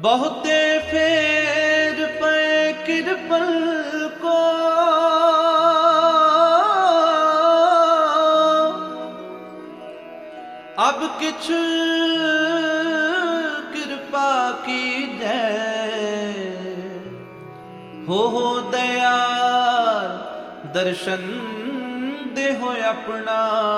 बहुते फेर पे कृपल को अब किछ कृपा की जय हो दयाल दर्शन दे हो अपना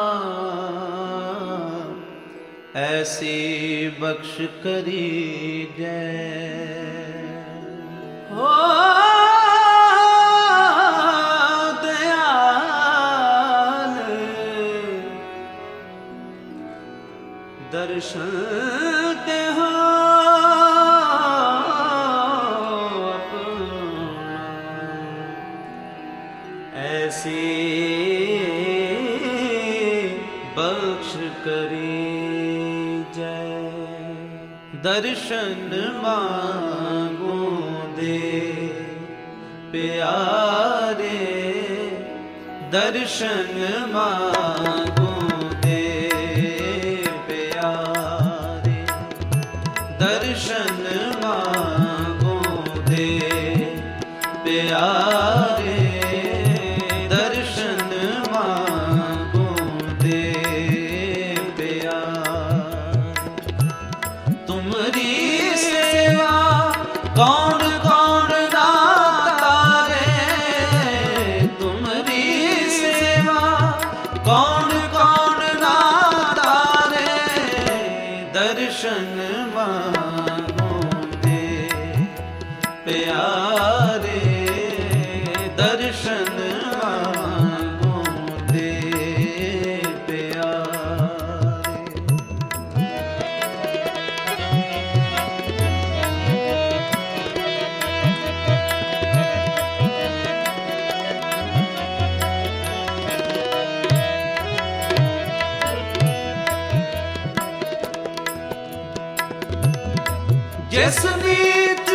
ऐसी बख्श करी जय हो दयाल दर्शन दे हो अपना ऐसी बख्श करी दर्शन मांगो दे प्यारे दर्शन मांगो दे प्यारे दर्शन मांगो दे प्यारे दर्शन मांगो दे कौन कौन ना तारे तुम्हारी सेवा कौन कौन ना तारे दर्शन मांगो दे प्यारे दर्शन मांगो दे जिस नीत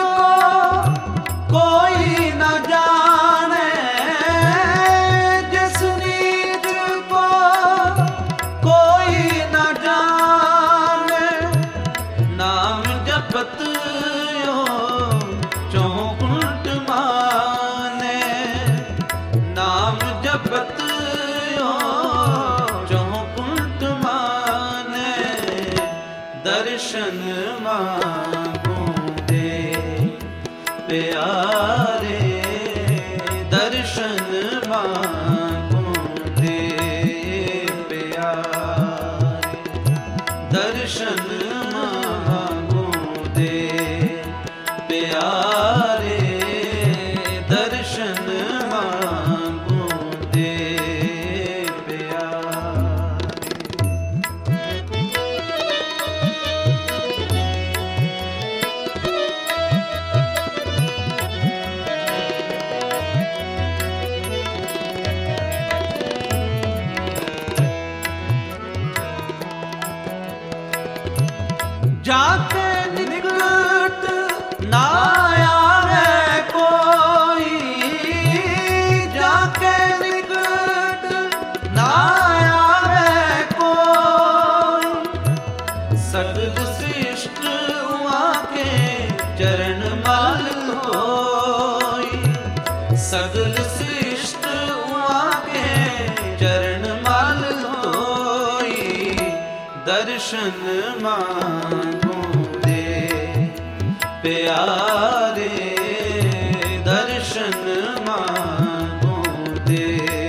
को कोई न जाने जिस नीत को कोई न जाने नाम जपत यो चौकुंठ माने नाम जपत यो चौकुंठ माने दर्शन मांगो दे प्यारे दर्शन मांगो दे प्यारे दर्शन मांगो दे प्यारे दर्शन मांगो दे जाके निकट ना आवे कोई जाके निकट ना आवे कोई सगल श्रेष्ठ वहाँ के चरण माल होई सगल श्रेष्ठ वहाँ के चरण माल होई दर्शन मांगो दे प्यारे दर्शन मांगो दे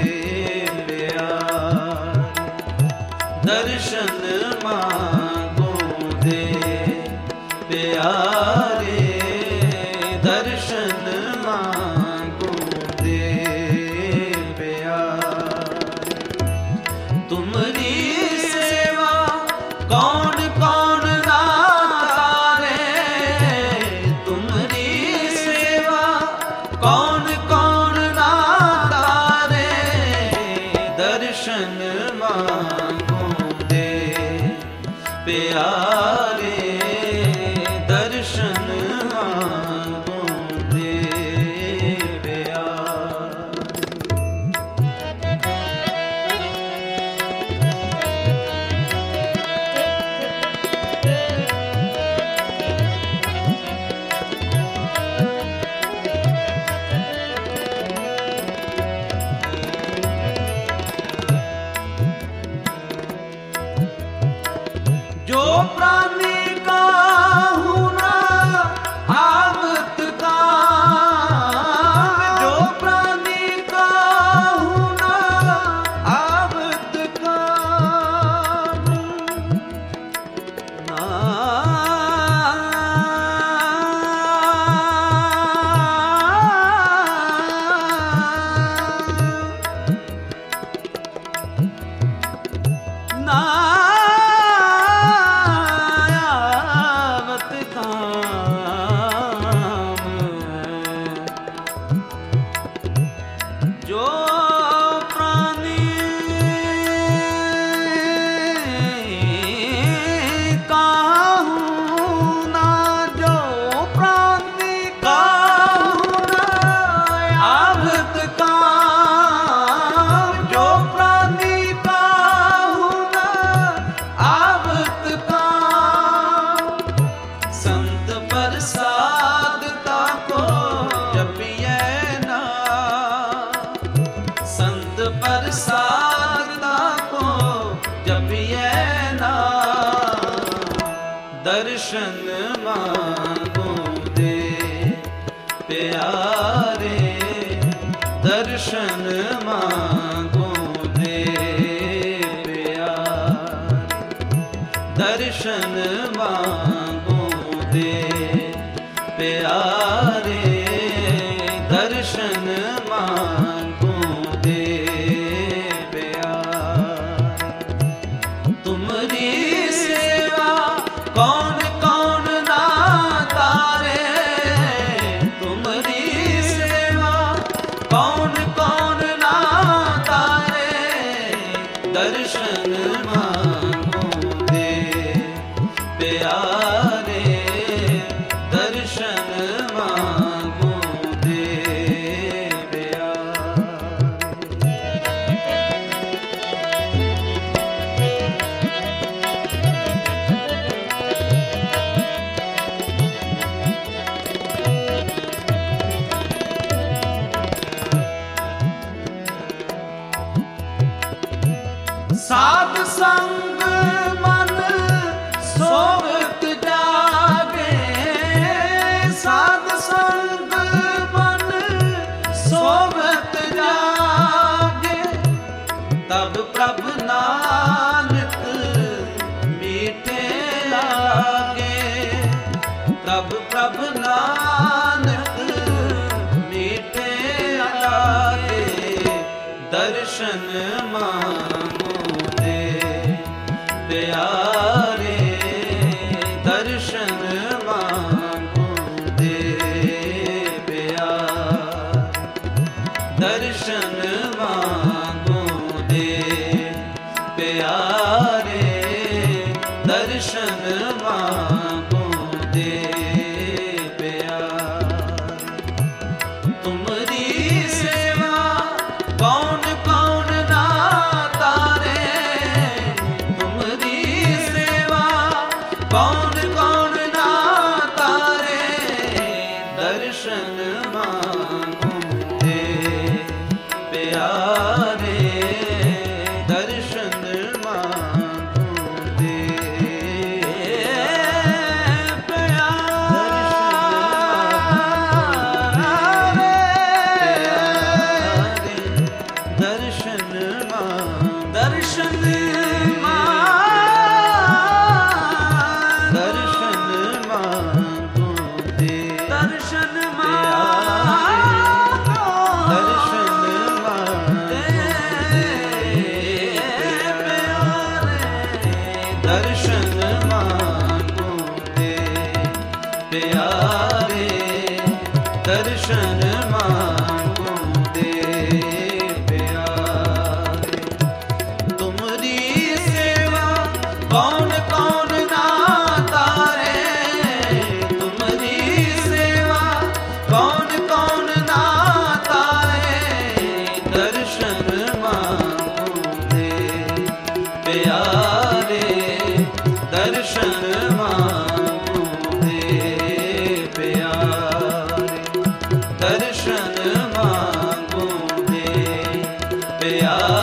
प्यारे दर्शन मांगो दे प्यारे दर्शन मांगो दे प्यारे तुम्हारी सेवा कौन कौन ना तारे तुम्हारी सेवा कौन कौन ना तारे दर्शन मांगो दे प्यारे दर्शन मांगो दे प्यारे प्यारे दर्शन मांगो दे प्यारे दर्शन मांगो दे प्यारे दर्शन मांगो दे प्यारे तुम्हारी सेवा कौन कौन ना तारे तुम्हारी सेवा कौन कौन ना तारे दर्शन मांगो दे प्यारे दर्शन मांगो दे साध संग मन सोवत जागे साध संग मन सोवत जागे तब प्रभ नानक मीठे लागे तब प्रभ नानक मीठे लागे दर्शन मांगो दे प्यारे दर्शन मांगो दे प्यारे दर्शन मांगो दे प्यारे दर्शन मांगो दे प्यारे तुम्हारी सेवा कौन कौन ना तारे तुम्हारी सेवा कौन कौन ना तारे दर्शन मांगो दे प्यारे दर्शन मांगो दे दर्शन दर्शन दर्शन मांगो दे दर्शन दर्शन दर्शन मांगो दे प्यारे दर्शन मांगो दे प्यारे तुम्हारी सेवा कौन कौन ना तारे तुम्हारी सेवा कौन कौन ना तारे दर्शन मांगो दे प्यारे दर्शन मांगो दे प्यारे दर्शन मांगो दे प्यारे